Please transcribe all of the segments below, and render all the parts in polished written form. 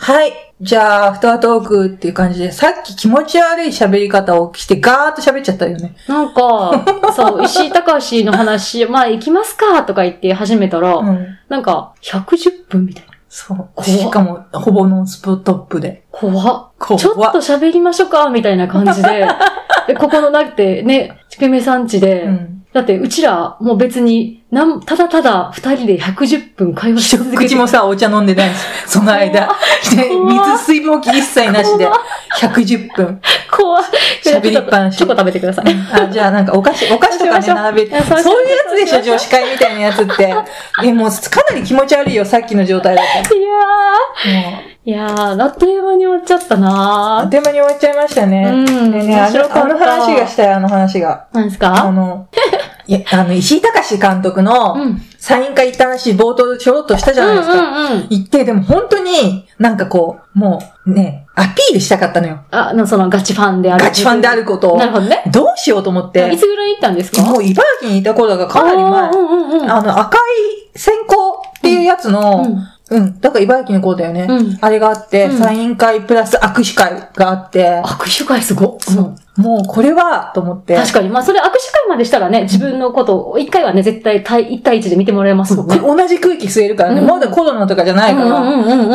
はい。じゃあ、アフタートークっていう感じで、さっき気持ち悪い喋り方をしてガーッと喋っちゃったよね。 なんか、そう、石井隆の話、まあ行きますかとか言って始めたら、なんか、110分みたいな。 そう。しかも、ほぼノンストップで。 怖っ。ちょっと喋りましょうかみたいな感じで。でここのだってね、ちくめさんちで、だってうちらもう別に、ただただ二人で110分会話し続けて。 口もさ、お茶飲んでないし、その間。水、水分置き一切なしで、110分。 怖い。 喋りっぱなし。 チョコ食べてください。 じゃあなんかお菓子とかね、並べて。そういうやつでしょ、女子会みたいなやつって。もうかなり気持ち悪いよ、さっきの状態だと。 いやー、あっという間に終わっちゃったなー。 あっという間に終わっちゃいましたね。でね、あの話がしたい、あの話が。 何ですか？ 石井隆監督のサイン会行った話、冒頭でちょろっとしたじゃないですか。行って、でも本当になんかこう、もうね、アピールしたかったのよ。 そのガチファンである。 ガチファンであることを。なるほどね。どうしようと思って。 いつぐらい行ったんですか？ もう茨城にいた頃がかなり前。赤い線香っていうやつの、だから茨城の子だよね。あれがあって、サイン会プラス握手会があって。 握手会すごっ。 もうこれは、と思って。 確かに。まあそれ握手会までしたらね、自分のことを一回はね、絶対1対1で見てもらえますもんね。 同じ空気吸えるからね。まだコロナとかじゃないから。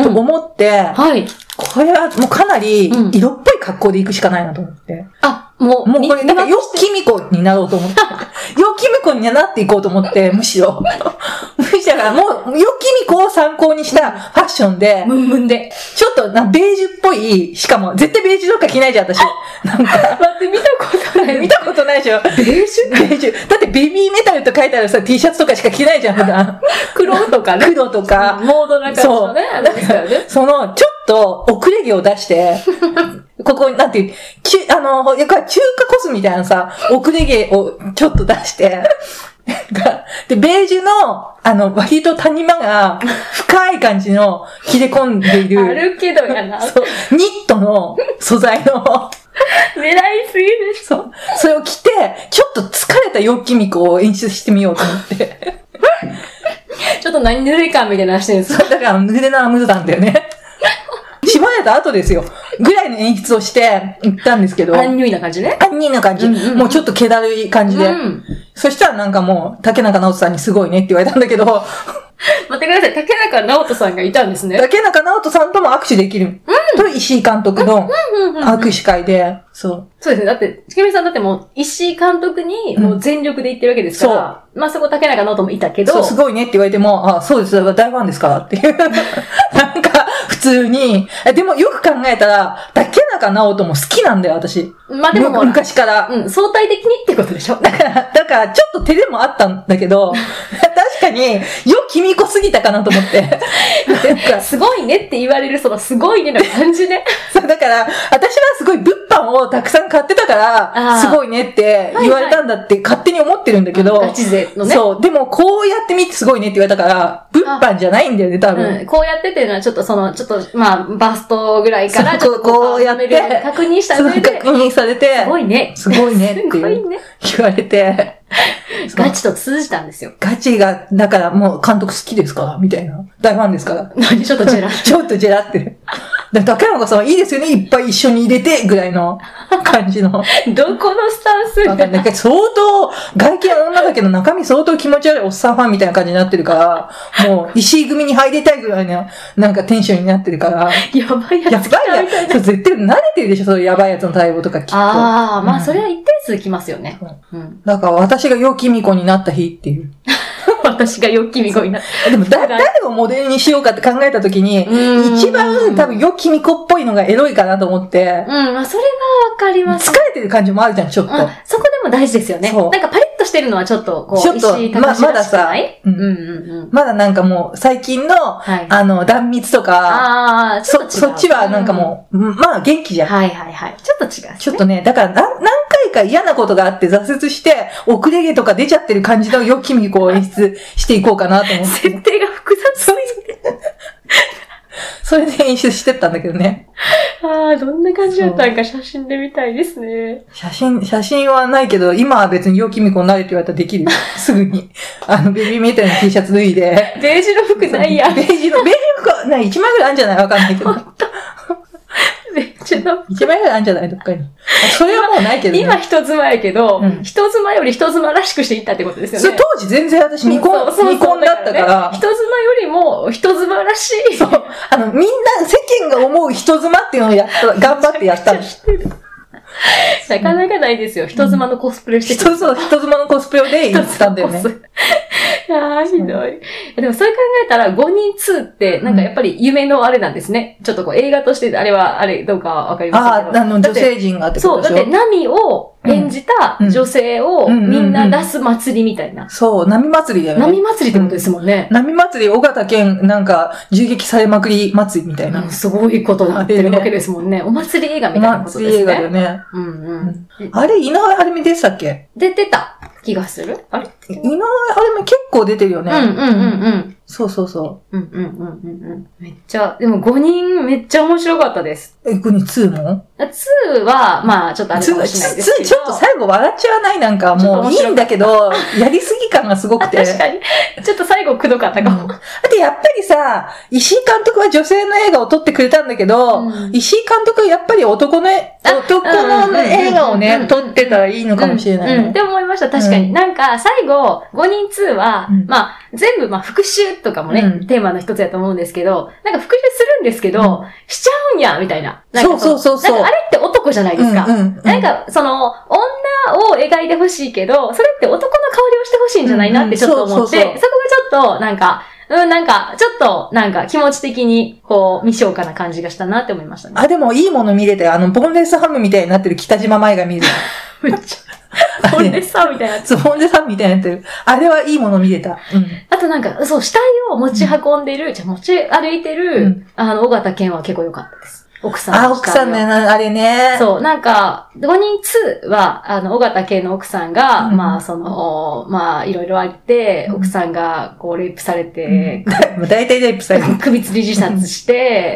と思って、はい。これはもうかなり色っぽい格好で行くしかないなと思って。もうこれなんかよきみこになろうと思って。よきみこになっていこうと思って、むしろ。だからもう、よきみこを参考にしたファッションで、 ムンムンで。 ちょっとベージュっぽい、しかも絶対ベージュとか着ないじゃん、私。なんか。 待って、見たことない。 見たことないでしょ。ベージュ。だってベビーメタルと書いてあるさ、T シャツとかしか着ないじゃん、普段。 黒とかね。 黒とか。 モードな感じのね。 その、ちょっと遅れ毛を出して、ここに、なんていう、中華コスみたいなさ、遅れ毛をちょっと出して、で、ベージュの、割と谷間が深い感じの切れ込んでいる。 あるけどやな。 そう。ニットの素材の。 狙いすぎでしょ。 それを着て、ちょっと疲れた陽気みこを演出してみようと思って。 ちょっと何濡れ感みたいなしてるんですか？ だから濡れなアムズなんだよね。縛られた後ですよ。ぐらいの演出をして行ったんですけど。 アンニュイな感じね。 アンニュイな感じ。もうちょっと気だるい感じで。そしたらなんかもう、竹中直人さんにすごいねって言われたんだけど。 待ってください。竹中直人さんがいたんですね。 竹中直人さんとも握手できる。と石井監督の握手会で。そうですね。だって、ちくみさんだってもう、石井監督にもう全力で言ってるわけですから。まあそこ竹中直人もいたけど。 そう、すごいねって言われても、そうです、大ファンですからっていう。なんか、普通に。でもよく考えたら、竹中直人も好きなんだよ、私。 まあでも昔から。 相対的にってことでしょ？ だから、ちょっと手でもあったんだけど、確かに、君子すぎたかなと思って。 すごいねって言われる、そのすごいねの感じね。 そう、だから、私はすごい物販をたくさん買ってたから、すごいねって言われたんだって勝手に思ってるんだけど。 ガチ勢のね。 そう、でもこうやってみてすごいねって言われたから、物販じゃないんだよね、多分。 こうやってっていうのはちょっとまあ、バストぐらいから、ちょっとこうやって、 確認した上で。 確認されて、 すごいね。 すごいねって言われて。 ガチと通じたんですよ。 ガチが、だからもう監督好きですからみたいな。大ファンですから。 何ちょっとジェラちょっとジェラってる。竹中さんはいいですよね、いっぱい一緒に入れて、ぐらいの感じの。 どこのスタンスわかんない。相当、外見女だけど中身相当気持ち悪いおっさんファンみたいな感じになってるから、もう石井組に入りたいぐらいの、なんかテンションになってるから。 やばいやつ。 やばいやつ。そう絶対慣れてるでしょ、そういうやばいやつの対応とかきっと。 まあそれは一定数きますよね。 だから私がよきみこになった日っていう。 私がよきみこになった。 でも誰をモデルにしようかって考えたときに、一番多分よきみこっぽいのがエロいかなと思って。 まあそれはわかります。 疲れてる感じもあるじゃん、ちょっと。 そこでも大事ですよね。なんかパリッとしてるのはちょっとこう、 ちょっとまださ、まだなんかもう最近の、断蜜とか、そっちはなんかもう、まあ元気じゃん。 はいはいはい。ちょっと違う。 ちょっとね、だから何回か嫌なことがあって挫折して、遅れ毛とか出ちゃってる感じのよきみこを演出していこうかなと思って。 設定が複雑すぎて。 それで演出してったんだけどね。 どんな感じだったんか写真で見たいですね。 写真はないけど、今は別に陽気みこになれって言われたらできるよ。すぐに。ベビーメタルの T シャツ脱いで。 ベージュの服ないやん。 ベージュ服、ない、1枚ぐらいあるんじゃないわかんないけど。 ベージュの服。 1枚ぐらいあるんじゃないどっかに。それはもうないけどね。 今人妻やけど、人妻より人妻らしくしていったってことですよね。 それ当時全然私未婚だったから。 人妻よりも人妻らしい。 そう。みんな世間が思う人妻っていうのを頑張ってやったんです。 なかなかないですよ。人妻のコスプレしてる。そう、人妻のコスプレで行ったんだよね。 いやー、ひどい。でもそれ考えたら、5人2って、なんかやっぱり夢のあれなんですね。ちょっとこう映画として、あれどうかわかりませんけど。 女性陣がってことでしょ。 そう、だってナミを演じた女性をみんな出す祭りみたいな。 そう、波祭りだよね。 波祭りってことですもんね。 波祭り、尾形健、なんか、銃撃されまくり祭りみたいな。 すごいことになってるわけですもんね。お祭り映画みたいなことですね。お祭り映画だよね。あれ、井上晴美でしたっけ？ 出てた気がする？あれ？ 井上晴美結構出てるよね。そうそうそう。 めっちゃ、でも5人めっちゃ面白かったです。 5人2も ?2 は、まあちょっとあれかもしれないですけど。 2ちょっと最後笑っちゃわないなんかもういいんだけど、やりすぎ感がすごくて。 確かに。ちょっと最後くどかったかも。 だってやっぱりさ、石井監督は女性の映画を撮ってくれたんだけど、石井監督はやっぱり男の映画をね、撮ってたらいいのかもしれないね。 って思いました、確かに。なんか最後、5人2は、まあ全部復讐とかもね、テーマの一つやと思うんですけど、なんか復讐するんですけど、しちゃうんや、みたいな。 そう。 なんかあれって男じゃないですか。なんか女を描いてほしいけど、それって男の香りをしてほしいんじゃないなってちょっと思って、そこがちょっとなんかちょっと気持ち的に未消化な感じがしたなって思いましたね。 でもいいもの見れて、ボンレスハムみたいになってる北島舞が見れた。 めっちゃ。ボンレスハムみたいになってる。 ボンレスハムみたいになってる。あれはいいもの見れた。 あと死体を持ち運んでる、持ち歩いてる、尾形健は結構良かったです。奥さん。 奥さんね、あれね。 そう、5人2は、尾形健の奥さんが、いろいろあって、奥さんが、レイプされて、 大体レイプされて、 首吊り自殺して、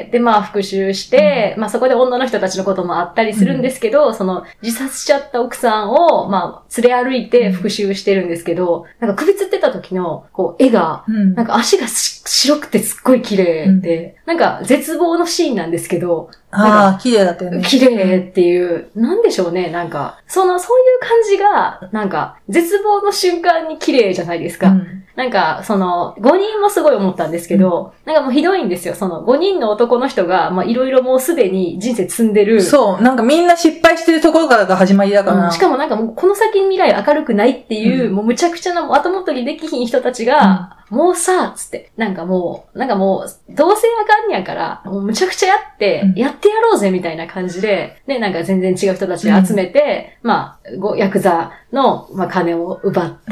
で、復讐して、そこで女の人たちのこともあったりするんですけど、自殺しちゃった奥さんを、連れ歩いて復讐してるんですけど、首吊ってた時の、絵が、足が白くてすっごい綺麗で、絶望のシーンなんですけど、 綺麗だったよね。 綺麗っていう、なんでしょうね、そういう感じが、絶望の瞬間に綺麗じゃないですか。5人もすごい思ったんですけど、もうひどいんですよ。5人の男の人が、いろいろもうすでに人生積んでる。 そう、みんな失敗してるところからが始まりだから。 しかももうこの先未来明るくないっていう、もうむちゃくちゃな後戻りできひん人たちが、もうさ、つって、もう、どうせあかんやから、もうむちゃくちゃやってやろうぜみたいな感じで、ね、全然違う人たち集めて、ヤクザの、金を奪って、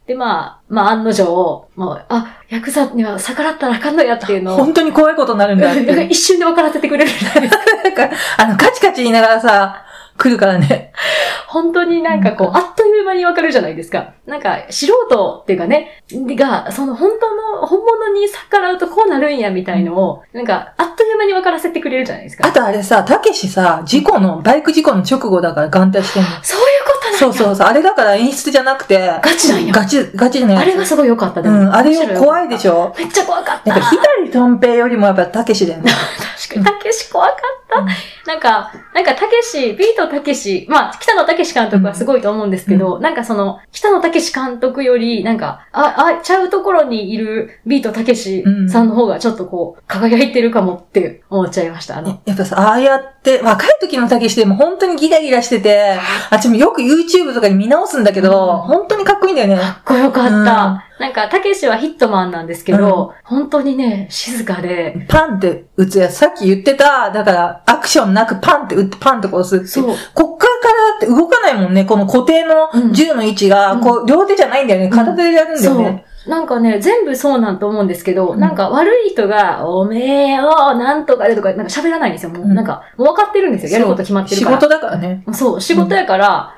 で、案の定、ヤクザには逆らったらあかんのやっていうのを。 本当に怖いことになるんだって。 一瞬で分からせてくれるじゃないですか。 カチカチ言いながらさ、来るからね。 本当にあっという間にわかるじゃないですか。素人っていうかね、が、本物に逆らうとこうなるんやみたいのを、あっという間にわからせてくれるじゃないですか。 あとあれさ、たけしさ、バイク事故の直後だから眼帯してんの。 そういうことなんや。 そう。あれだから演出じゃなくて。 ガチなんや。 ガチじゃない。 あれがすごい良かった。でもあれよ、怖いでしょ？ めっちゃ怖かった。 ひたりとん平よりもやっぱたけしだよね。 確かに、たけし怖かった。たけし、ビートたけし、北野たけし監督はすごいと思うんですけど、北野たけし監督より、ちゃうところにいるビートたけしさんの方がちょっと輝いてるかもって思っちゃいました。 やっぱさ、ああやって、若い時のたけしでも本当にギラギラしてて、私もよく YouTube とかに見直すんだけど、本当にかっこいいんだよね。 かっこよかった。たけしはヒットマンなんですけど、本当にね、静かで。 パンって打つやつ、さっき言ってた、だから、アクションなくパンって打って、パンって押すって。そう。こっからって動かないもんね。この固定の銃の位置が、両手じゃないんだよね。片手でやるんだよね。 全部そうなんと思うんですけど、悪い人が、おめえよ、なんとかでとか、喋らないんですよ。もう分かってるんですよ。やること決まってるから。 仕事だからね。 そう、仕事やから、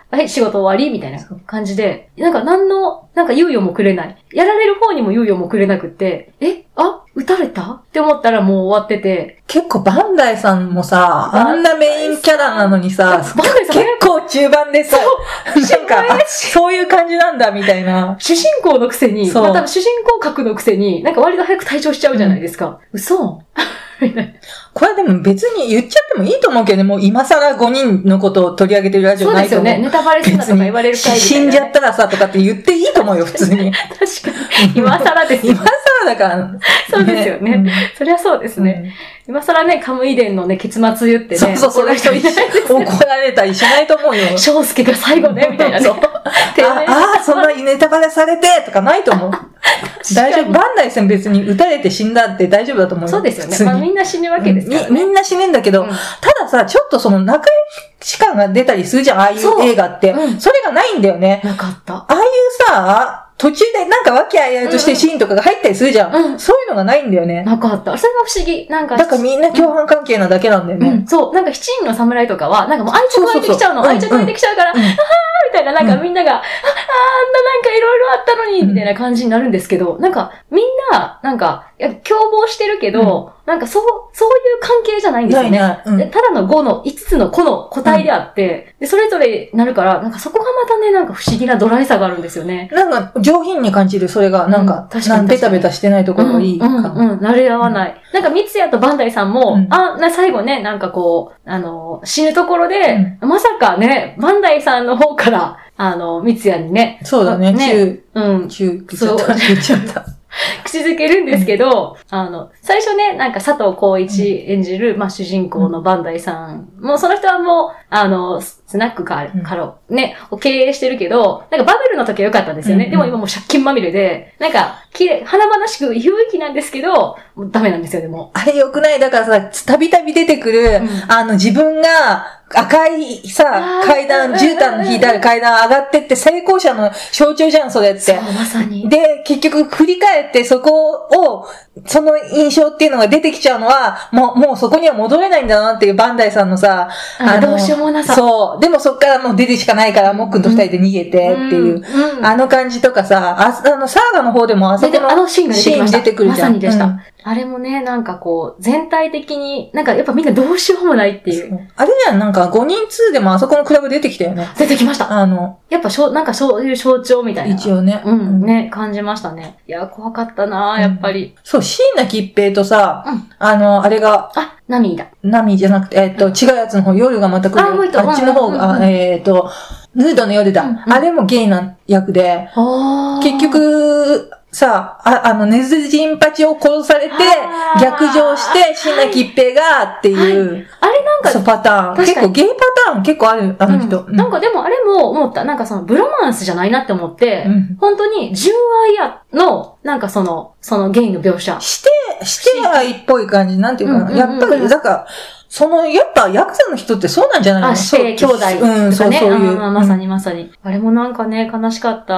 はい、仕事終わりみたいな感じで、なんか何の、なんか猶予もくれない。やられる方にも猶予もくれなくって、撃たれたって思ったらもう終わってて。 結構バンダイさんもさ、あんなメインキャラなのにさ、結構中盤でさ、なんか、そういう感じなんだみたいな。 主人公のくせに、また主人公格のくせに、なんか割と早く退場しちゃうじゃないですか。嘘これでも別に言っちゃってもいいと思うけどね、もう今更5人のことを取り上げてるラジオないと思う。 そうですよね。ネタバレするなとか言われる回みたいな、ね。 死んじゃったらさとかって言っていいと思うよ、普通に。 確かに。今更ですよ、 今更だから。 そうですよね。そりゃそうですね。今更ね、カムイ伝のね、結末言ってね。 そういう人いないです、ね。怒られたりしないと思うよ。 翔介が最後ね、みたいなね。 そんなネタバレされてとかないと思う。大丈夫。バンダイさん別に撃たれて死んだって大丈夫だと思うよ。 そうですよね。まあみんな死ぬわけですからね。 みんな死ぬんだけど、たださ、ちょっとその仲良し感が出たりするじゃん、ああいう映画って。それがないんだよね。 なかった。 ああいうさ、途中でなんか和気あいあいとしてシーンとかが入ったりするじゃん。そういうのがないんだよね。 なかった。それが不思議。なんか。 だからみんな共犯関係なだけなんだよね。 そう。なんか七人の侍とかは、なんかもう愛着湧いてきちゃうの。愛着湧いてきちゃうから、みたいな、なんかみんなが、あんななんかいろいろあったのに、みたいな感じになるんですけど、なんかみんな、なんか、共謀してるけど、なんかそういう関係じゃないんですよね。ただの5つの個の個体であって、で、それぞれなるから、なんかそこがまたね、なんか不思議なドライさがあるんですよね。 なんか上品に感じる、それが、なんか、ベタベタしてないところがいいかな。 慣れ合わない。なんか三ツ矢とバンダイさんも、最後ね、なんかこう、死ぬところで、まさかね、バンダイさんの方から、三ツ矢にね。 そうだね、言っちゃった。 口づけるんですけど、最初ね、なんか佐藤浩市演じる、まあ主人公のバンダイさん。もうその人はもう、スナックカロね、を経営してるけど、なんかバブルの時は良かったんですよね。でも今もう借金まみれで、なんか、華々しく有益なんですけど、もうダメなんですよね、もう。 あれ良くない？だからさ、たびたび出てくる、自分が、赤いさ、階段、絨毯の引いてある階段上がってって成功者の象徴じゃん、それって。 そう、まさに。 で、結局振り返ってそこを、その印象っていうのが出てきちゃうのは、もうそこには戻れないんだなっていうバンダイさんのさ、 どうしようもなさ。 そう。でもそっからもう出てしかないから、もっくんと二人で逃げてっていう、あの感じとかさ、サーガの方でもあそこのシーン出てくるじゃん。まさにでした。あれもね、なんかこう、全体的に、なんかやっぱみんなどうしようもないっていう。 あれじゃん、なんか5人2でもあそこのクラブ出てきたよね。 出てきました。やっぱなんかそういう象徴みたいな。 一応ね。 ね、感じましたね。いや、怖かったなやっぱり。 そう、椎名桔平とさ、あれが、 ナミだ。 ナミじゃなくて、違うやつの方、夜がまた来る。あっちの方が、ヌードの夜だ。あれもゲイな役で、結局、さネズジンパチを殺されて、逆上して、椎名桔平がっていう、 あれなんか、 パターン。結構ゲイパターン結構ある、あの人。 なんかでもあれも思った。なんかそのブロマンスじゃないなって思って、本当に純愛の、なんかそのゲイの描写。 して愛っぽい感じ、なんていうかな。やっぱり、だから、やっぱヤクザの人ってそうなんじゃないの？ して兄弟とかね。 そういう。 まさにまさに。あれもなんかね、悲しかった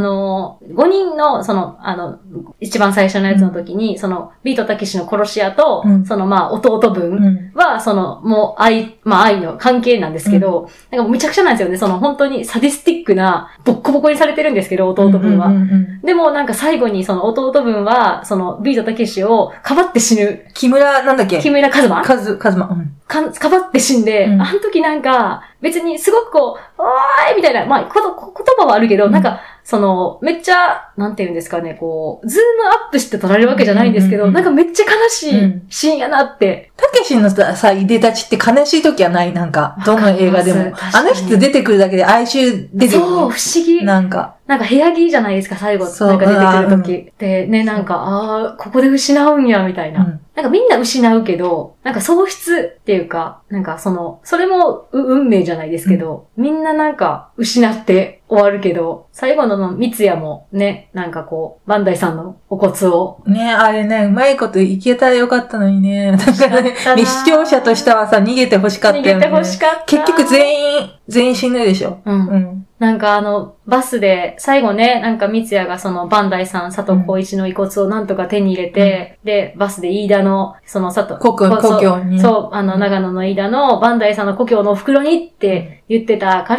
。5人の、一番最初のやつの時に、ビートたけしの殺し屋と、弟分は、もう愛の関係なんですけど、なんかめちゃくちゃなんですよね。本当にサディスティックな、ボッコボコにされてるんですけど、弟分は。でもなんか最後に弟分は、ビートたけしをかばって死ぬ。 木村一馬かばって死んで、あの時なんか、別にすごくこう、おーいみたいな、言葉はあるけど、なんか、めっちゃ、なんて言うんですかね、こう、ズームアップして撮られるわけじゃないんですけど、なんかめっちゃ悲しいシーンやなって。 たけしのさ、いでたちって悲しい時はない、なんか、どの映画でも。あの人出てくるだけで哀愁出てくる。 そう、不思議。なんか部屋着じゃないですか、最後。なんか出てくる時。で、ね、なんか、ここで失うんや、みたいな。なんかみんな失うけど、なんか喪失っていうか、なんかそれも運命じゃないですけど、みんななんか失って終わるけど、最後の三ツ矢もね、なんかこう、バンダイさんのお骨を。 ね、あれね、うまいこといけたらよかったのにね。だからね、視聴者としてはさ、逃げて欲しかったよね。 逃げて欲しかった。 結局全員死ぬでしょ。 なんかバスで、最後ね、なんか三ツ矢がバンダイさん、佐藤浩市の遺骨をなんとか手に入れて、で、バスで飯田の、 故郷に。 そう、長野の飯田のバンダイさんの故郷のお袋にって言ってたから、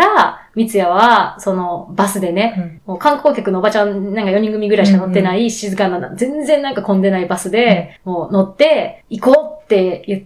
三ツ矢は、その、バスでね、もう観光客のおばちゃん、なんか4人組ぐらいしか乗ってない、静かな、全然なんか混んでないバスで、もう乗って、行こうって言って、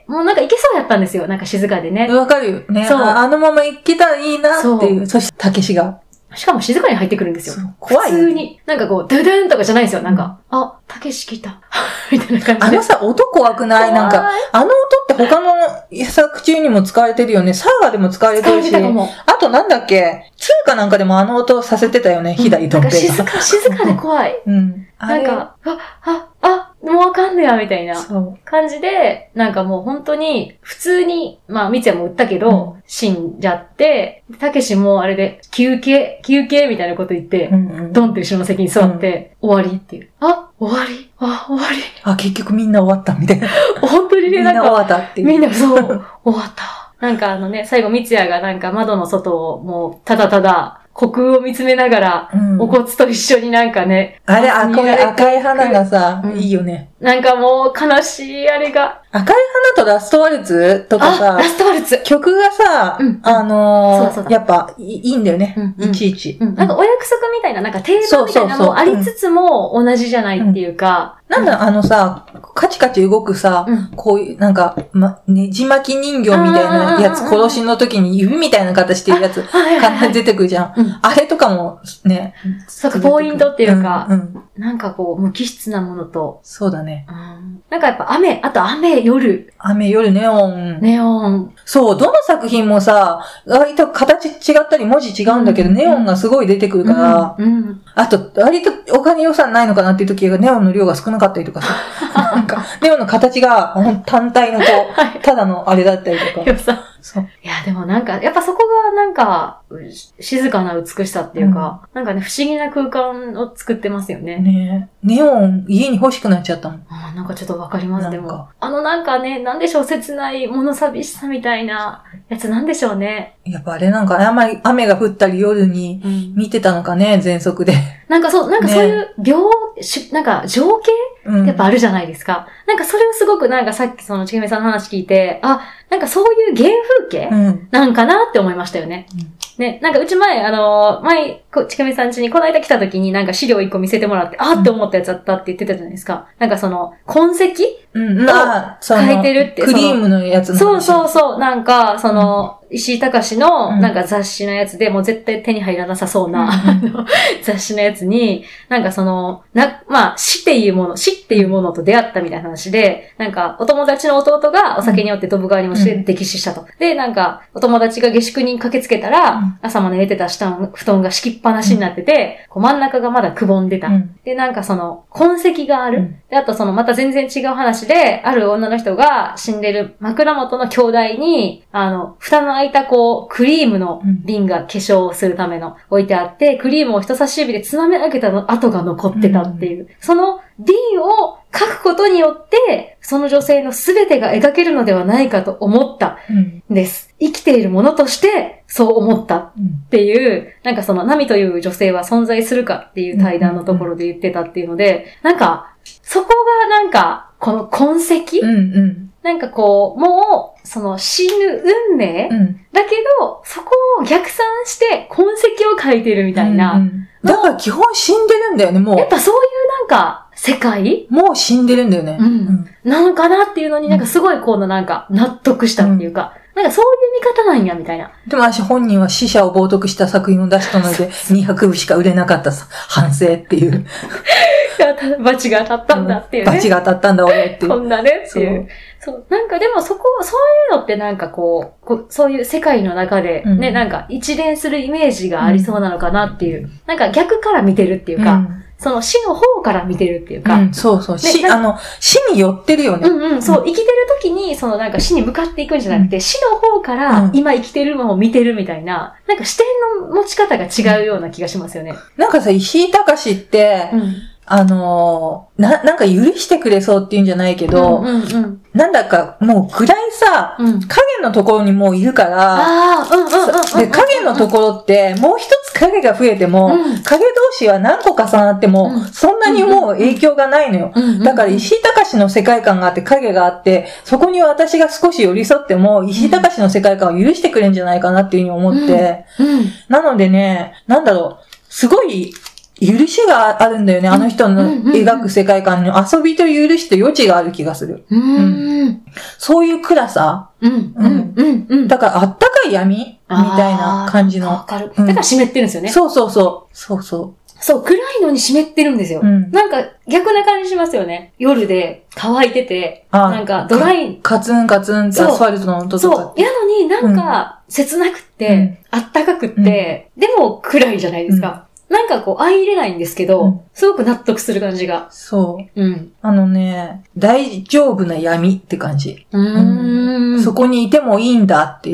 もうなんか行けそうやったんですよ。なんか静かでね。 わかるよね。そう。あのまま行けたらいいなっていう。そして、たけしが。 しかも静かに入ってくるんですよ。 怖い。 普通に。なんかこう、ドゥドゥンとかじゃないんですよ。なんか、あ、たけし来た。みたいな感じで。 さ、音怖くない？なんか、あの音って他の作中にも使われてるよね。サーガでも使われてるし。あとなんだっけ、通貨なんかでもあの音させてたよね。左とっぺが。静かで怖い。なんか、もうわかんねや、みたいな感じで、なんかもう本当に、普通に、まあ、三ツ矢も売ったけど、死んじゃって、たけしもあれで、休憩みたいなこと言って、ドンって後ろの席に座って、終わりっていう。終わり。 結局みんな終わった、みたいな。 本当にね、 なんか。みんな終わったっていう。 みんなそう、終わった。なんか最後三ツ矢がなんか窓の外をもう、ただただ、虚空を見つめながら、お骨と一緒になんかね。 あれ、赤い花がさ、いいよね。 なんかもう悲しい、あれが。 赤い花とラストワルツとかさ、 ラストワルツ。 曲がさ、やっぱいいんだよね。いちいち。 なんかお約束みたいな、なんか定番みたいなのもありつつも同じじゃないっていうか。 なんだ、さ、カチカチ動くさ、こういう、なんか、ねじ巻き人形みたいなやつ、殺しの時に指みたいな形してるやつ、必ず出てくるじゃん。あれとかも、ね。 そうか、ポイントっていうか、なんかこう、無機質なものと。 そうだね。 なんかやっぱあと夜、 ネオン。そう、どの作品もさ、割と形違ったり文字違うんだけど、ネオンがすごい出てくるから、あと、割とお金予算ないのかなっていう時がネオンの量が少なかったりとかさ、なんか、ネオンの形が単体のただのあれだったりとか。そう。 いや、でもなんか、やっぱそこがなんか、静かな美しさっていうか、なんかね、不思議な空間を作ってますよね。 ねえ。ネオン、家に欲しくなっちゃったもん。 なんかちょっとわかります、でも。なんかね、なんでしょう、切ない物寂しさみたいなやつなんでしょうね。 やっぱあれなんか、雨が降ったり夜に見てたのかね、全速で。 なんかそういうなんか情景やっぱあるじゃないですか。なんかそれをすごくなんかさっきそのちけめさんの話聞いて、なんかそういう原風景なんかなって思いましたよね。ね、なんかうち前、ちけめさん家にこの間来た時になんか資料1個見せてもらって、って思ったやつだったって言ってたじゃないですか。なんかその、痕跡を書いてるって。 クリームのやつの話。そう。なんか、その、石井隆のなんか雑誌のやつで、もう絶対手に入らなさそうな、雑誌のやつに、なんかその、死っていうものと出会ったみたいな話で、なんかお友達の弟がお酒によってドブ川にもして溺死したと。で、なんかお友達が下宿に駆けつけたら、朝まで寝てた布団が敷きっぱなしになってて、こう真ん中がまだくぼんでた。で、なんかその痕跡がある。で、あとそのまた全然違う話で、ある女の人が死んでる枕元の兄弟に、蓋の開いたこう、クリームの瓶が化粧するための置いてあって、クリームを人差し指でつまみ上げた跡が残ってたっていう。その瓶を書くことによって、その女性の全てが描けるのではないかと思ったんです。生きているものとして、そう思ったっていう、なんかその、ナミという女性は存在するかっていう対談のところで言ってたっていうので、なんか、そこがなんか、この痕跡、なんかこう、もう、その死ぬ運命、だけど、そこを逆算して痕跡を書いてるみたいな。 だから基本死んでるんだよね、もう。 やっぱそういうなんか、世界もう死んでるんだよね。 なのかなっていうのになんかすごいこのなんか納得したっていうか、なんかそういう見方なんや、みたいな。 でも私本人は死者を冒涜した作品を出したので、200部しか売れなかった反省っていう。 罰が当たったんだっていうね。 罰が当たったんだ俺っていう。 こんなねっていう。そう。なんかでもそういうのってなんかこうそういう世界の中でね、なんか一連するイメージがありそうなのかなっていう。なんか逆から見てるっていうか、その死の方から見てるっていうか。 そう。死に寄ってるよね。 そう。生きてる時に、そのなんか死に向かっていくんじゃなくて、死の方から今生きてるのを見てるみたいな、なんか視点の持ち方が違うような気がしますよね。 なんかさ、石井隆って、なんか許してくれそうっていうんじゃないけど、なんだかもう暗いさ、影のところにもういるから、で、影のところってもう一つ影が増えても、影同士は何個重なっても、そんなにもう影響がないのよ。だから石井隆の世界観があって影があって、そこに私が少し寄り添っても、石井隆の世界観を許してくれるんじゃないかなっていうふうに思って。なのでね、なんだろう、すごい、許しがあるんだよね。あの人の描く世界観の遊びと許しと余地がある気がする。そういう暗さ。だからあったかい闇みたいな感じの。 わかる。だから湿ってるんですよね。 そう。 そう、暗いのに湿ってるんですよ。なんか逆な感じしますよね。夜で乾いてて、なんかドライ。 カツンカツンってアスファルトの音とか。 そう。やのになんか切なくって、あったかくって、でも暗いじゃないですか。なんかこう、相入れないんですけど、すごく納得する感じが。 そう。大丈夫な闇って感じ。そこにいてもいいんだっていう。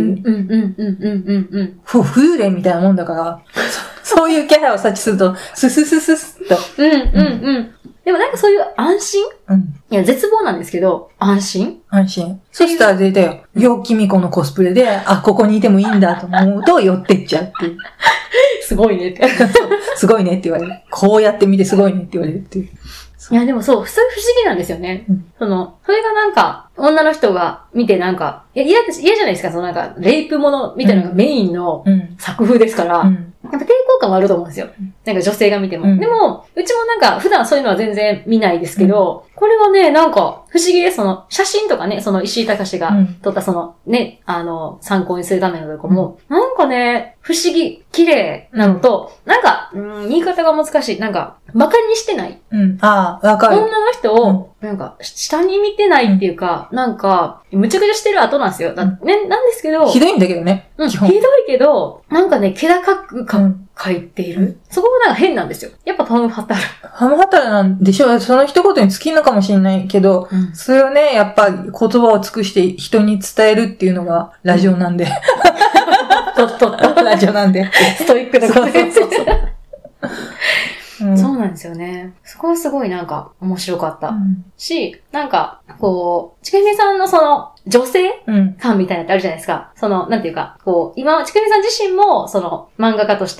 風霊みたいなもんだから、そういう気配を察知すると、スッと。 でもなんかそういう安心いや、絶望なんですけど、安心。 そしたら出たよ。陽気みこのコスプレで、ここにいてもいいんだと思うと寄ってっちゃうっていう。 すごいねって。 すごいねって言われる。こうやって見てすごいねって言われるっていう。 いや、でもそう、不思議なんですよね。それがなんか、女の人が見てなんか、嫌じゃないですか、なんか、レイプものみたいなのがメインの作風ですから、やっぱ抵抗感はあると思うんですよ。なんか女性が見ても。でも、うちもなんか、普段そういうのは全然見ないですけど、これはね、なんか、不思議で、写真とかね、石井隆が撮った参考にするためのとこも、なんかね、不思議、綺麗なのと、なんか、言い方が難しい。なんか、馬鹿にしてない。 わかる。 女の人を、なんか、下に見てないっていうか、なんか、むちゃくちゃしてる後なんですよ。なんですけど。 ひどいんだけどね。 ひどいけど、なんかね、気高く書いている。そこもなんか変なんですよ。やっぱファム・ファタル。 ファム・ファタルなんでしょう。その一言に尽きるのかもしれないけど、それをね、やっぱ言葉を尽くして人に伝えるっていうのがラジオなんで。ラジオなんで。 ストイックなことです。そうなんですよね。そこはすごいなんか面白かったし、なんかこう、ちくひめさんの女性感みたいなのってあるじゃないですか。なんていうか、こう、今、ちくひめさん自身も、漫画家として、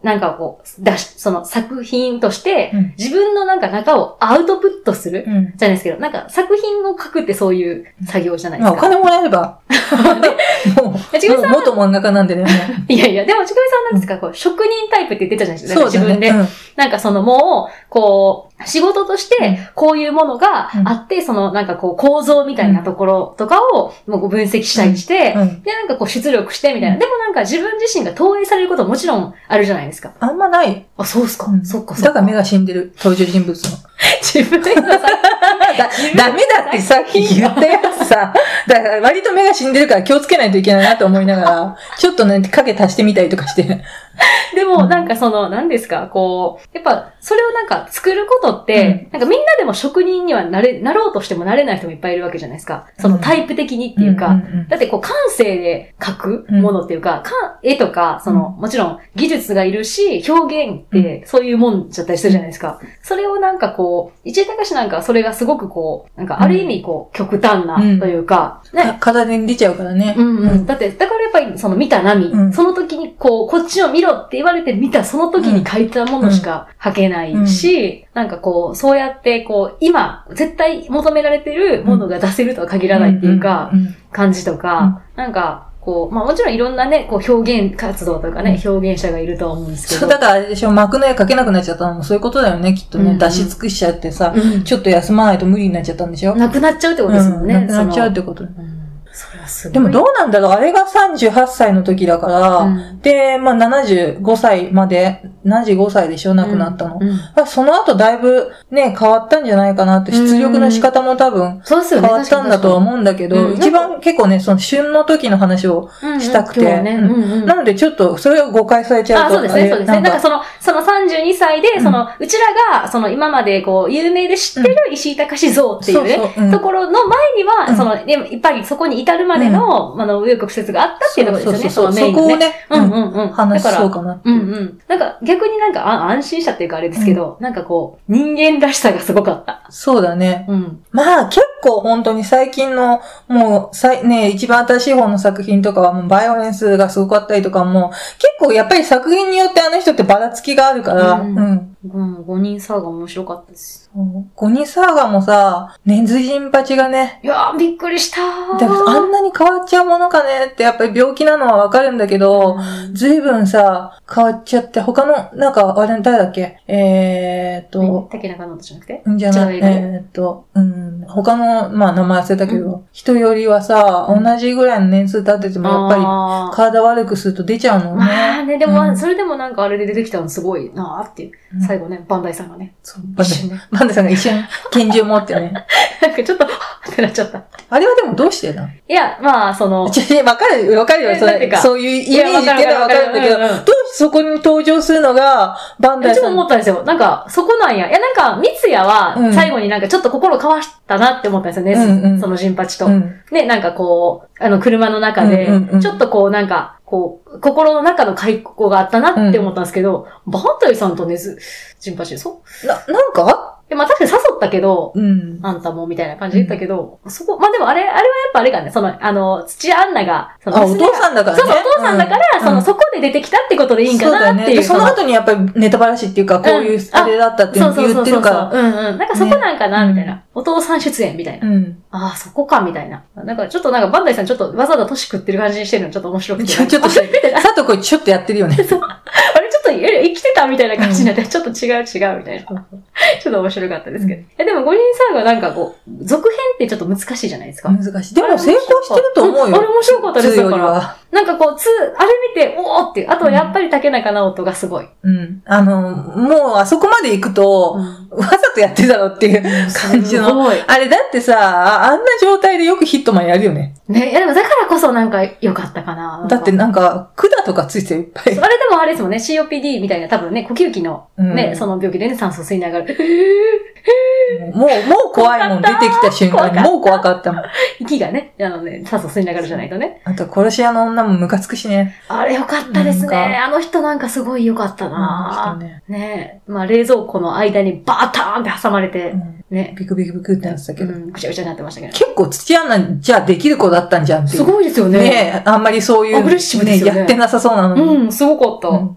作品として、自分のなんか中をアウトプットする、じゃないですけど、なんか作品を書くってそういう作業じゃないですか。 お金もらえれば。もう元漫画家なんでね。 いやいや、でもちくひめさんなんですか、こう、職人タイプって言ってたじゃないですか。自分で。なんかもう、こう、仕事として、こういうものがあって、なんかこう、構造みたいなところとかを、もう分析したりして、で、なんかこう、出力してみたいな。でもなんか自分自身が投影されることももちろんあるじゃないですか。 あんまない。 そうっすか。そっか。 だから目が死んでる、登場人物の。 自分でダメだってさっき言ったやつさ。だから割と目が死んでるから気をつけないといけないなと思いながら、ちょっとね、影足してみたりとかして。 でも、なんか何ですか、こう、やっぱ、それをなんか作ることって、なんかみんなでも職人にはなろうとしてもなれない人もいっぱいいるわけじゃないですか。タイプ的にっていうか、だってこう感性で描くものっていうか、絵とか、もちろん技術がいるし、表現ってそういうもんだったりするじゃないですか。それをなんかこう、石井隆なんかそれがすごくこう、なんかある意味こう、極端なというか、 体に出ちゃうからね。 だからやっぱり見た波、その時にこっちを見ろって言われて見たその時に書いたものしか書けないし、なんかこう、そうやってこう、今、絶対求められてるものが出せるとは限らないっていうか、感じとか、なんか、こう、もちろんいろんなね、こう表現活動とかね、表現者がいるとは思うんですけど。 そう、だからあれでしょ、幕の絵描けなくなっちゃったのもそういうことだよね、きっとね。出し尽くしちゃってさ、ちょっと休まないと無理になっちゃったんでしょ。 なくなっちゃうってことですもんね。 なくなっちゃうってこと。 それはすごい。 でもどうなんだろう、あれが38歳の時だから、で、75歳まで、75歳でしょ、亡くなったの。その後だいぶね、変わったんじゃないかなって、出力の仕方も多分、変わったんだとは思うんだけど、一番結構ね、旬の時の話をしたくて、なのでちょっと、それを誤解されちゃうと。 そうですね、そうですね。なんかその32歳で、うちらが、今までこう、有名で知ってる石井隆像っていうね、ところの前には、やっぱりそこに至るまでの、紆余曲折があったっていうところですよね。 そこをね、話しそうかな。 なんか逆になんか安心したっていうかあれですけど、なんかこう、人間らしさがすごかった。 そうだね。まあ結構本当に最近の、もう、一番新しい方の作品とかはもうバイオレンスがすごかったりとかも、結構やっぱり作品によってあの人ってばらつきがあるから、 5人サーガ面白かったです。 5人サーガもさ、根津陣八がね。 いやー、びっくりしたー。 だからあんなに変わっちゃうものかねってやっぱり病気なのはわかるんだけど、ずいぶんさ、変わっちゃって、他の、なんか、あれ誰だっけ竹中直人じゃなくてじゃない、他の、まあ名前忘れたけど、人よりはさ、同じぐらいの年数経っててもやっぱり体悪くすると出ちゃうのね。 まあね、でも、それでもなんかあれで出てきたのすごいなーっていう。最後ね、バンダイさんがね。 バンダイさんが一瞬拳銃持ってね。 なんかちょっと、ってなっちゃった。 あれはでもどうしてなの？ いや、まあ、わかるよ、そういうイメージっていうのはわかるんだけど、どうしてそこに登場するのが、バンダイさん。 ちょっと思ったんですよ。なんか、そこなんや。いや、なんか、三ツ矢は、最後になんかちょっと心交わしたなって思ったんですよね。その陣八と。ね、なんかこう、車の中で、ちょっとこう、なんか、こう、心の中の開口があったなって思ったんですけど、バンダイさんと陣八でなんかまあ確かに誘ったけど、あんたもみたいな感じで言ったけど、そこ、まあでもあれはやっぱあれがね、土屋アンナが、 お父さんだからね。 そう、お父さんだから、そこで出てきたってことでいいんかなっていう。 その後にやっぱりネタバラシっていうか、こういうあれだったって言ってるから。 なんかそこなんかな、みたいな。お父さん出演みたいな。ああ、そこか、みたいな。なんかちょっとなんかバンダイさんちょっとわざわざ年食ってる感じにしてるのちょっと面白くて。 ちょっと、佐藤これちょっとやってるよね。 あれちょっと生きてたみたいな感じになって、ちょっと違うみたいな。ちょっと面白かったですけど。でも5人サーガなんかこう、続編ってちょっと難しいじゃないですか。 難しい。でも成功してると思うよ。 あれ面白かったですだから。なんかこう、あれ見て、おーっていう。あとやっぱり竹中直人がすごい。 もうあそこまで行くと、わざとやってるだろうっていう感じの。あれだってさ、あんな状態でよくヒットマンやるよね。 ね、いやでもだからこそなんか良かったかな。 だってなんか、管とかついてるいっぱい。 あれでもあれですもんね、COPD みたいな多分ね、呼吸器のね、その病気でね、酸素吸いながら、 もう怖いもん出てきた瞬間に、もう怖かったもん。 息がね、酸素吸いながらじゃないとね。 あと、殺し屋の女もムカつくしね。 あれよかったですね。あの人なんかすごいよかったなね。まあ、冷蔵庫の間にバーターンって挟まれて、ね。 ビクビクビクってなってたけど。 ぐちゃぐちゃになってましたけど。 結構土屋アンナじゃあできる子だったんじゃんっていう。 すごいですよね。 ねあんまりそういう。 アグレッシブですよね。 やってなさそうなの。 すごかった。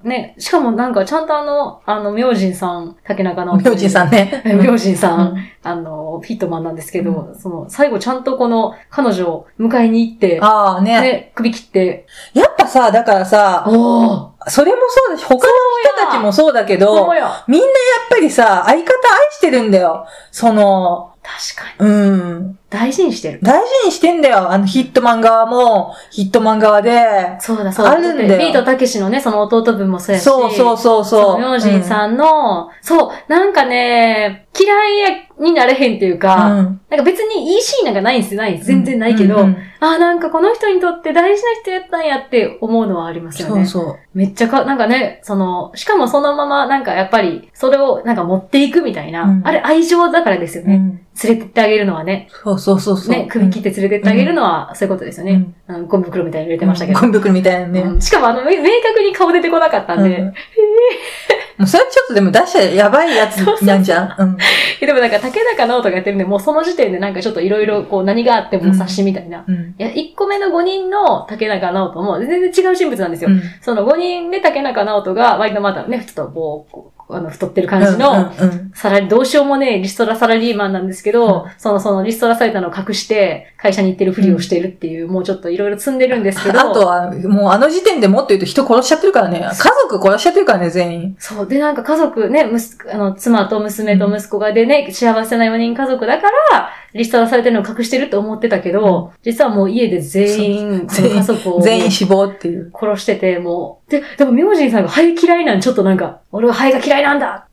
ね。しかもなんかちゃんと明神さん、竹中直人。 明神さんね。 明神さん、ヒットマンなんですけど、最後ちゃんとこの彼女を迎えに行って、首切って。やっぱさ、だからさ、それもそうだし、他の人たちもそうだけど、みんなやっぱりさ、相方愛してるんだよ。 確かに。大事にしてる。 大事にしてんだよ。ヒットマン側も、ヒットマン側で。 そうだ。あるんだよ。ビートたけしのね、その弟分もそうやし。 そう。 明神さんの、なんかね、嫌いになれへんっていうか、なんか別にいいシーンなんかないんですよ。全然ないけど、なんかこの人にとって大事な人やったんやって思うのはありますよね。めっちゃなんかね、しかもそのままなんかやっぱり、それをなんか持っていくみたいな、あれ愛情だからですよね。連れてってあげるのはね。 そう。 ね、首切って連れてってあげるのは、そういうことですよね。ゴミ袋みたいに入れてましたけど。 ゴミ袋みたいなね。 しかも明確に顔出てこなかったんで。 もうそれちょっとでも出したらやばいやつなんじゃん。 でもなんか竹中直人がやってるんで、もうその時点でなんかちょっといろいろこう何があっても察しみたいな。1個目の5人の竹中直人も全然違う人物なんですよ。その5人で竹中直人が割とまだね、ちょっとこう、太ってる感じの、どうしようもね、リストラサラリーマンなんですけど、そのリストラされたのを隠して、会社に行ってるふりをしてるっていう、もうちょっといろいろ積んでるんですけど。 あとは、もうあの時点でもっと言うと人殺しちゃってるからね。家族殺しちゃってるからね、全員。 そう。で、なんか家族ね、妻と娘と息子がでね、幸せな4人家族だから、リストラされてるのを隠してると思ってたけど、実はもう家で全員、家族を。 全員死亡っていう。 殺してて、もう。でも明神さんがハエ嫌いなんちょっとなんか、俺はハエが嫌いなんだ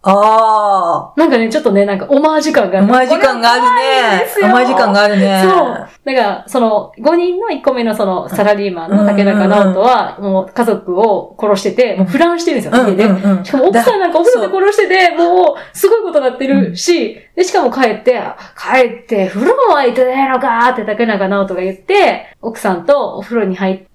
なんかね、ちょっとね、なんかオマージュ感があるね。 オマージュ感があるね。オマージュ感があるね。 そう。だから、その、5人の1個目のその、サラリーマンの竹中直人は、もう家族を殺してて、もう不乱してるんですよ、家で。しかも奥さんなんかお風呂で殺してて、もう、すごいことになってるし、で、しかも帰って、風呂も空いてねえのかーって竹中直人が言って、奥さんとお風呂に入って、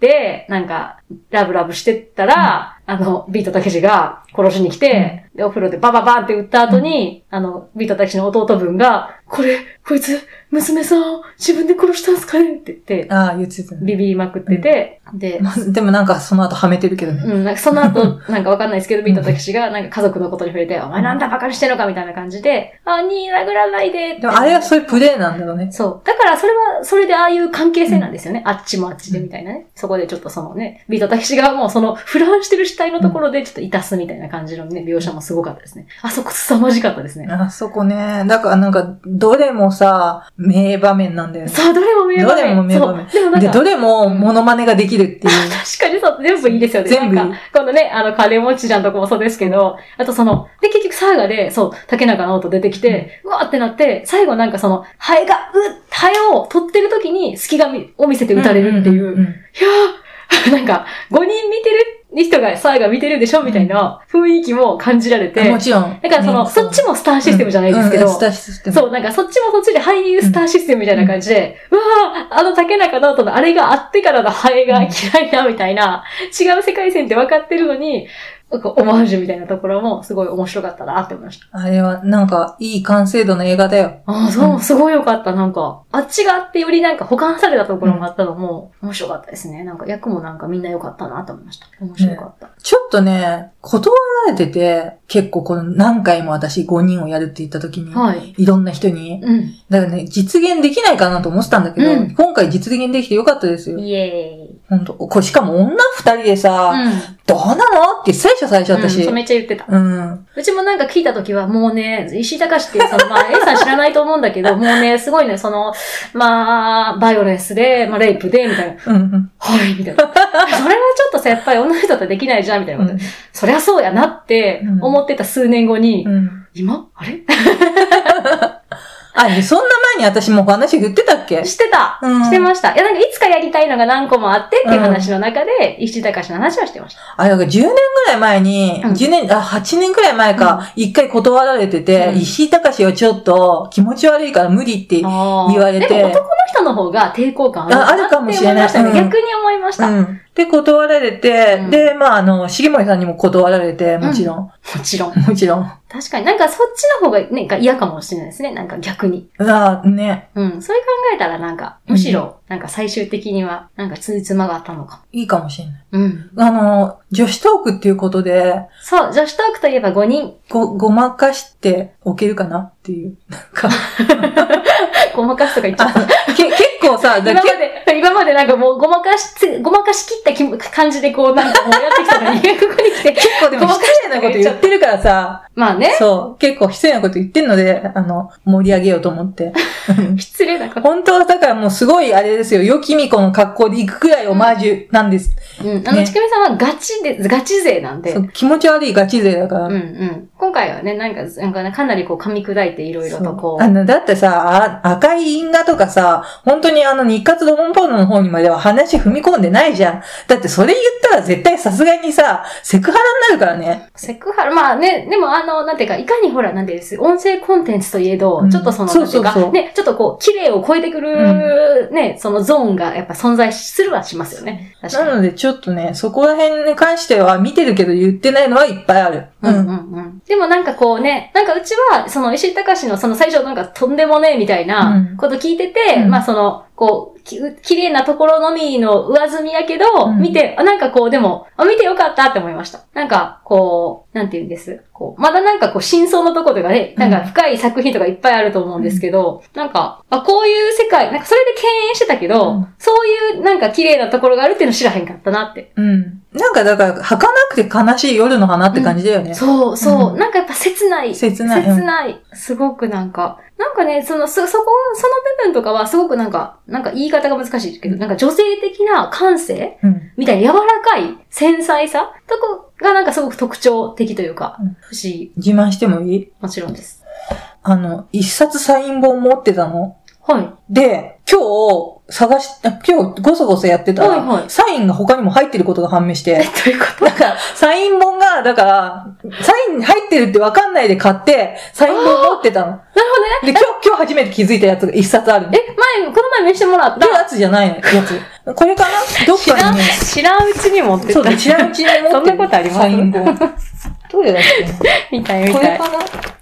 なんか、ラブラブしてったら、ビートたけしが殺しに来て、で、お風呂でバババンって撃った後に、ビートたけしの弟分が、こいつ、娘さんを自分で殺したんすかねって言って、 言ってたね。 ビビりまくってて、で、 でもなんかその後はめてるけどね。 なんかその後、なんかわかんないですけど、ビートたけしがなんか家族のことに触れて、お前なんだバカにしてんのかみたいな感じで、に殴らないでって。 でもあれはそういうプレイなんだろうね。 そう。だからそれでああいう関係性なんですよね。あっちもあっちでみたいなね。そこでちょっとそのね、ビートたけしがもうその、フランしてる死体のところでちょっといたすみたいな感じのね、描写もすごかったですね。あそこ凄まじかったですね。 あそこね。だからなんか、どれもさ、名場面なんだよね。 そう、どれも名場面。 どれも名場面。で、どれもモノマネができるっていう。 確かにそう、全部いいですよね。全部。なんか、今度ね、金持ちちゃんとこもそうですけど、あとその、で、結局サーガで、そう、竹中直人出てきて、うわーってなって、最後なんかその、ハエを取ってる時に隙がを見せて撃たれるっていう。いやー、なんか、5人見てる人がサーガ見てるでしょみたいな雰囲気も感じられて。 もちろん。 だからそっちもスターシステムじゃないですけど。 スターシステム。 そう、なんかそっちもそっちで俳優スターシステムみたいな感じで、うわー、竹中直人のあれがあってからのハエが嫌いなみたいな、違う世界線って分かってるのに、オマージュみたいなところもすごい面白かったなって思いました。 あれはなんかいい完成度の映画だよ。 そう、すごい良かった。なんか、あっちがあってよりなんか保管されたところもあったのも面白かったですね。なんか役もなんかみんな良かったなと思いました。面白かった。 ちょっとね、断られてて、結構この何回も私5人をやるって言った時に、いろんな人に。だからね、実現できないかなと思ってたんだけど、今回実現できてよかったですよ。 イエーイ。 ほんと。これしかも女2人でさ、どうなのって最初私。 めっちゃ言ってた。うちもなんか聞いた時はもうね、石井隆っていうA さん知らないと思うんだけど、もうね、すごいね、バイオレンスで、レイプで、みたいな。はい、みたいな。それはちょっとさ、やっぱり女の人だったらできないじゃん、みたいなこと。そりゃそうやなって思ってた数年後に、今あれそんな前に私もお話言ってたっけ？ してた。してました。いや、なんかいつかやりたいのが何個もあってっていう話の中で、石井隆の話はしてました。 なんか10年ぐらい前に、8年ぐらい前か、一回断られてて、石井隆はちょっと気持ち悪いから無理って言われて。 でも男の人の方が抵抗感あるかもしれない。 逆に思いました。 で、断られて、で、重森さんにも断られて、もちろん。もちろん。 確かになんかそっちの方がね、嫌かもしれないですね。なんか逆に。 ね。 それ考えたらなんか、むしろ、なんか最終的には、なんかついつまがあったのかも。 いいかもしれない。女子トークっていうことで。 そう、女子トークといえば5人。 ごまかしておけるかなっていう。なんか。 ごまかすとか言っちゃった。 結構さ、 今までなんかもうごまかしきった感じでこうなんかもうやってきたのに、ここに来て。 結構でも失礼なこと言ってるからさ。 まあね。 そう。結構失礼なこと言ってんので、盛り上げようと思って。 失礼なこと。 本当はだからもうすごいあれですよ。よきみこの格好で行くくらいオマージュなんです。 ちくみさんはガチ勢なんで。 そう、気持ち悪いガチ勢だから。 今回はね、なんかかなりこう噛み砕いていろいろとこう。 だってさ、赤い因果とかさ、本当に日活ドモンポルノの方にまでは話踏み込んでないじゃん。だってそれ言ったら絶対さすがにさ、セクハラになるからね。 セクハラ、まあね、でもなんていうか、いかにほら、なんていうんです、音声コンテンツといえど、ちょっとなんていうか、ね、ちょっとこう、綺麗を超えてくる、ね、そのゾーンがやっぱ存在するはしますよね。確かに。 なのでちょっとね、そこら辺に関しては見てるけど言ってないのはいっぱいある。 でもなんかこうね、なんかうちは、その石井隆のその最初なんかとんでもねえみたいなこと聞いてて、こう、綺麗なところのみの上積みやけど、見て、なんかこう、でも、見てよかったって思いました。なんか、こう、なんて言うんです。こう、まだなんかこう、真相のところとかね、なんか深い作品とかいっぱいあると思うんですけど、なんか、こういう世界、なんかそれで敬遠してたけど、そういうなんか綺麗なところがあるっていうの知らへんかったなって。 なんかだから、儚くて悲しい夜の花って感じだよね。 そう。なんかやっぱ切ない。切ない。すごくなんかね、その部分とかはすごくなんか言い方が難しいけど、なんか女性的な感性みたいな柔らかい繊細さがなんかすごく特徴的というか、不思議。 自慢してもいい？ もちろんです。 一冊サイン本持ってたの。 はい。 で、今日ごそごそやってたら、はいはい、サインが他にも入ってることが判明して。 どういうこと？ だから、サイン本が、サイン入ってるって分かんないで買って、サイン本持ってたの。なるほどね。 で、今日初めて気づいたやつが一冊あるの。 この前見せてもらったやつじゃないの、やつ。これかな？どっかにね。 知らんうちに持ってた。 そうだ、知らんうちに持ってる。 そんなことあります？ サイン本。どれだっけ？ みたい。 これかな？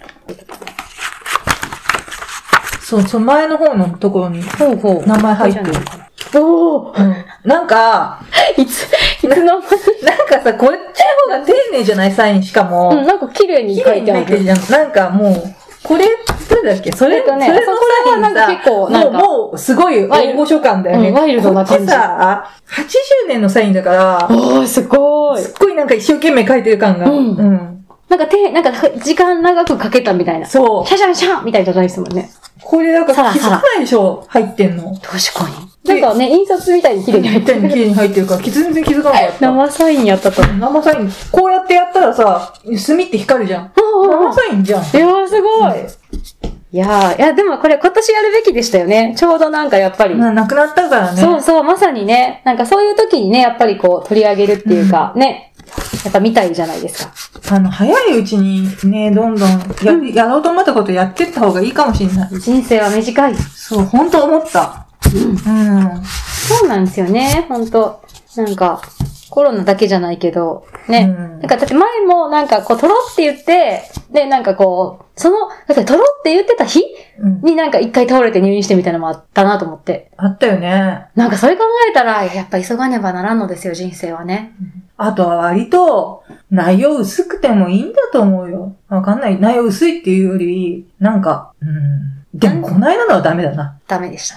そう、前の方のところに、名前入ってる。 おー、 なんか、 いつのなんかさ、こっちの方が丁寧じゃない？サインしかも。 なんか綺麗に書いてある。 なんかもう、これ、どれだっけ？それのサインはなんか結構、 もう、すごい大御所感だよね。 ワイルドな感じ。 こっちさ、80年のサインだから、 すごい。 すっごいなんか一生懸命書いてる感が。 なんか時間長くかけたみたいな。 そう。 シャシャンシャンみたいなじゃないですもんね。 これなんか気づかないでしょ？入ってんの。 確かに。なんかね、印刷みたいに綺麗に入ってる。 綺麗に入ってるから、全然気づかなかった。 生サインやったと。 生サイン。こうやってやったらさ、墨って光るじゃん。生サインじゃん。 いやー、すごい。いや、でもこれ今年やるべきでしたよね。ちょうどなんかやっぱり。 なくなったからね。 そう、まさにね。なんかそういう時にね、やっぱりこう取り上げるっていうか、ね。やっぱ見たいじゃないですか。 早いうちにね、どんどんやろうと思ったことやってった方がいいかもしれない。 人生は短い。 そう、本当思った。 そうなんですよね、本当なんか、コロナだけじゃないけど、ね。なんか、だって前もなんかこう、撮ろうって言って、で、なんかこう、だって撮ろうって言ってた日になんか一回倒れて入院してみたいなのもあったなと思って。 あったよね。 なんかそれ考えたら、やっぱ急がねばならんのですよ、人生はね。 あとは割と、内容薄くてもいいんだと思うよ。わかんない。内容薄いっていうより、なんか、でもこないだのはダメだな。 ダメでした。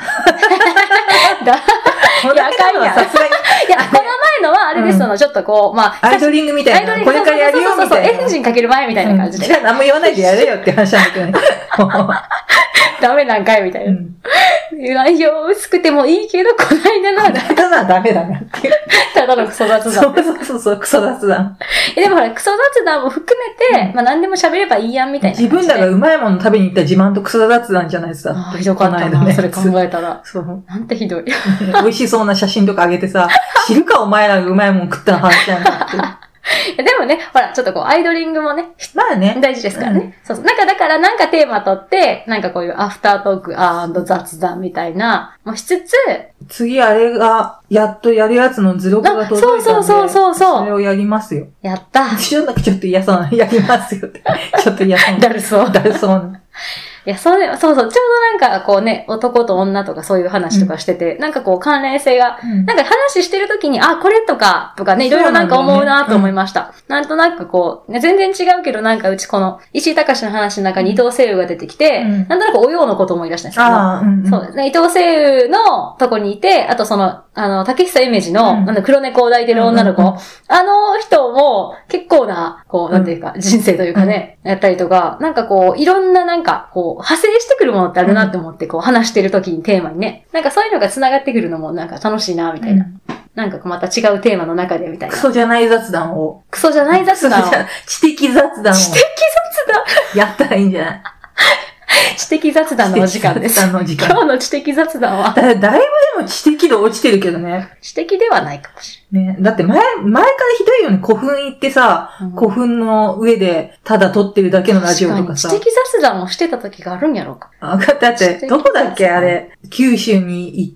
この前のはあれです、ちょっとこう、 アイドリングみたいな。これからやるよみたいな。 エンジンかける前みたいな感じで。 じゃあ何も言わないでやれよって話なんだけどね。 ダメなんかいみたいな。内容薄くてもいいけど、こないだのはダメだなっていう。 ただのクソ雑談。 そう、クソ雑談。 でもほら、クソ雑談も含めて、何でも喋ればいいやんみたいな。 自分らがうまいもの食べに行った自慢とクソ雑談じゃないですか。 ひどかったな、それ考えたら。そう。なんてひどい。 美味しそうな写真とかあげてさ、知るかお前らがうまいもん食ったの話なんだって。 でもね、ほら、ちょっとこう、アイドリングもね、大事ですからね。そう。だからなんかテーマ取って、なんかこういうアフタートーク&雑談みたいな、もしつつ、 次あれが、やっとやるやつの図録が届いたんで、 そう。 それをやりますよ。 やった。 ちょっと嫌そうな、やりますよって。ちょっと嫌そうな。 だるそうな。 いや、そう、ちょうどなんかこうね、男と女とかそういう話とかしてて、なんかこう関連性が、なんか話してるときに、これとかね、いろいろなんか思うなと思いました。なんとなくこう、ね、全然違うけどなんかうちこの、石井隆の話の中に伊藤聖雨が出てきて、なんとなくおようのことを思い出したんですけど、そうですね、伊藤聖雨のとこにいて、あと竹久夢二の、黒猫を抱いてる女の子、人も結構な、こう、なんていうか、人生というかね、やったりとか、なんかこう、いろんななんか、こう、派生してくるものってあるなって思って、こう、話してる時にテーマにね、なんかそういうのが繋がってくるのもなんか楽しいな、みたいな。なんかまた違うテーマの中で、みたいな。 クソじゃない雑談を。 知的雑談やったらいいんじゃない？ 知的雑談のお時間です。今日の知的雑談は。 だいぶでも知的度落ちてるけどね。 知的ではないかもしれない。 ね。だって前からひどいよね。古墳行ってさ、古墳の上でただ撮ってるだけのラジオとかさ。 知的雑談をしてた時があるんやろうか。 だって、どこだっけあれ。九州に行って、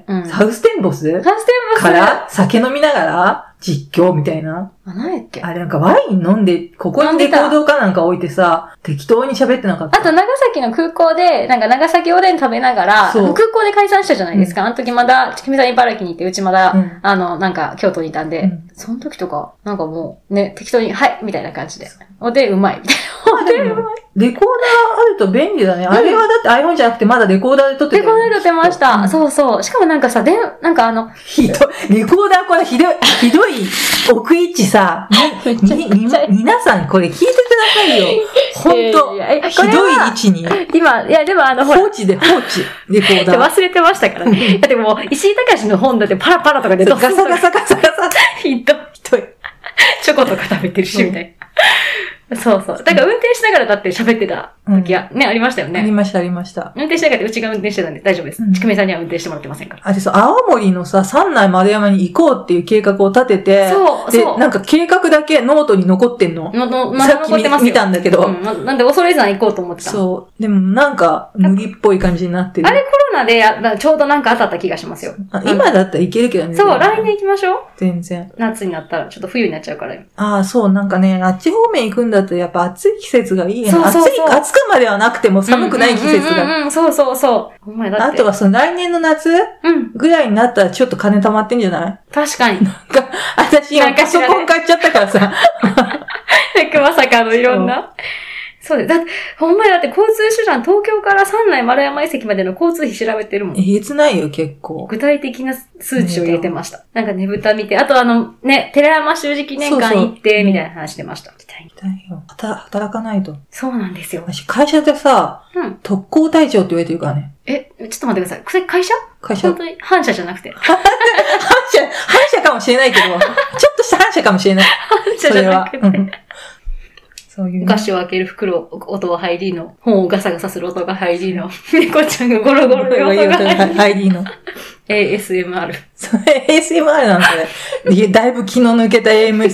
サウステンボスから酒飲みながら実況みたいな。 何やっけあれなんかワイン飲んで、ここにレコードかなんか置いてさ、適当に喋ってなかった。 あと長崎の空港で、なんか長崎おでん食べながら、空港で解散したじゃないですか。あの時まだ、ちくみさん茨城に行って、うちまだ、なんか京都にいたんで、その時とか、なんかもう、ね、適当に、はいみたいな感じで。おでんうまいみたいな。おでんうまい。 レコーダーあると便利だね。あれはだって iPhone じゃなくてまだレコーダーで撮ってた。 レコーダーで撮ってました。そう。しかもなんかさ、なんかひどい。レコーダーこれひどい置く位置さ、皆さんこれ聞いてくださいよ。ほんと。ひどい位置に。 今、でも放置。レコーダー。 忘れてましたからね。だってもう、石井隆の本だってパラパラとかでガサガサ。 ひどい。 チョコとか食べてるし、みたいな。そうそう。だから運転しながらだって喋ってた時は、ね、ありましたよね。 ありました、ありました。 運転しながらうちが運転してたんで大丈夫です。ちくめさんには運転してもらってませんから。 あれさ、青森のさ、三内丸山に行こうっていう計画を立てて、そう。で、なんか計画だけノートに残ってんの。 まだ残ってますよ。 見たんだけど。 なんで恐れずに行こうと思ってた。 そう。でもなんか、無理っぽい感じになってる。 あれコロナでちょうどなんか当たった気がしますよ。 今だったらいけるけどね。 そう、来年行きましょう。 全然。 夏になったら、ちょっと冬になっちゃうから。 ああ、そう、なんかね、あっち方面行くんだったらやっぱ暑い季節がいいよね。暑くまではなくても寒くない季節が。 そうそうそう。お前だって。 あとはその来年の夏ぐらいになったらちょっと金溜まってんじゃない？ 確かに。 なんか、私今パソコン買っちゃったからさ。 まさかのいろんな。そうです。だって、ほんまだって交通手段、東京から三内丸山遺跡までの交通費調べてるもん。 えげつないよ、結構。 具体的な数値を入れてました。なんかねぶた見て、あとね、寺山修司記念館行って、みたいな話してました。 行きたいよ。働かないと。 そうなんですよ。 私、会社でさ、特攻隊長って言われてるからね。 ちょっと待ってください。それ会社本当に反社じゃなくて。反社かもしれないけど、ちょっとした反社かもしれない。 反社じゃなくて。 そういう、ね。 お菓子を開ける袋、音が入りの。本をガサガサする音が入りの。猫ちゃんがゴロゴロの音が入りの。 ASMR。 それ ASMR なんだね。だいぶ気の抜けた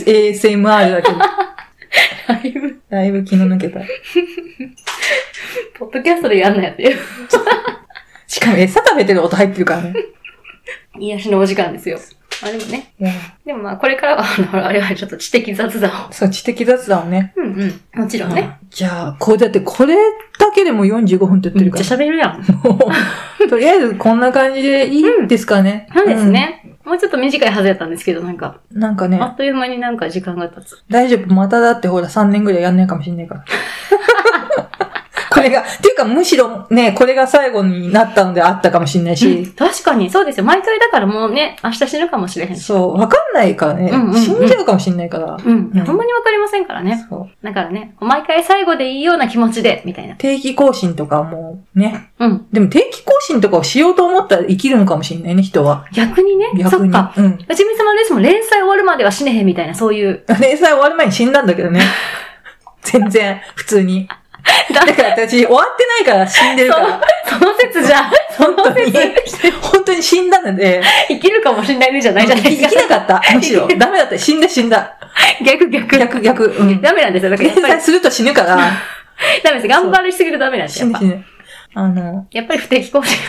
ASMR だけど。だいぶ気の抜けた。 ポッドキャストでやんなやってよ。 しかも餌食べてる音入ってるからね。 癒しのお時間ですよ。でもね。でもこれからは、あれはちょっと知的雑談を。 そう、知的雑談をね。 もちろんね。 じゃあ、だってこれだけでも45分って言ってるから。 めっちゃ喋るやん。 とりあえずこんな感じでいいですかね。 そうですね。もうちょっと短いはずやったんですけど、なんかね。あっという間になんか時間が経つ。 大丈夫。まただってほら3年ぐらいやんないかもしんないから。これが、っていうかむしろね、これが最後になったのであったかもしれないし。 確かに、そうですよ。毎回だからもうね、明日死ぬかもしれへんし。 そう、わかんないからね。死んじゃうかもしれないから。 ほんまにわかりませんからね。そう。だからね、毎回最後でいいような気持ちで、みたいな。 定期更新とかもね。でも定期更新とかをしようと思ったら生きるのかもしれないね、人は。 逆にね。そっか。うちみさまですもん、連載終わるまでは死ねへんみたいな、そういう。 連載終わる前に死んだんだけどね。全然、普通に。だから私、終わってないから死んでるから。 その説じゃ、 本当に死んだので。 生きるかもしれないねじゃないじゃないですか。 生きなかった。むしろ。ダメだった。死んだ。逆。 ダメなんですよ。だから連載すると死ぬから。 ダメです。頑張りすぎるとダメなんですよ。 死ぬ。 やっぱり不定期更新。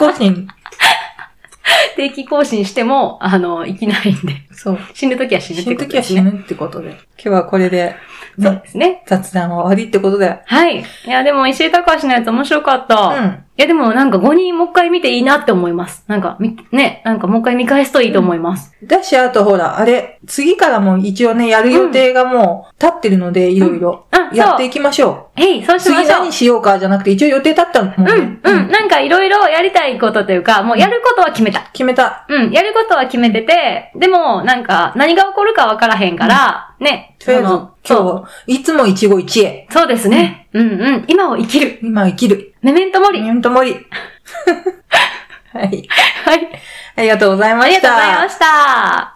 定期更新しても、生きないんで。 そう。 死ぬときは死ぬってことですね。 死ぬ時は死ぬってことで。今日はこれで。 そうですね。 雑談は終わりってことで。 はい。いや、でも石井隆のやつ面白かった。いや、でもなんか5人もう一回見ていいなって思います。なんか、なんかもう一回見返すといいと思います。 だし、あとほら、次からも一応ね、やる予定がもう立ってるので、いろいろ。やっていきましょう。 そうしましょう。 次何しようかじゃなくて、一応予定立ったもんね。 なんかいろいろやりたいことというか、もうやることは決めた。やることは決めてて、でも、なんか、何が起こるかわからへんから、ね。 とりあえず、今日、いつも一期一会。 そうですね。今を生きる。メメントモリ。 はい。ありがとうございました。 ありがとうございました。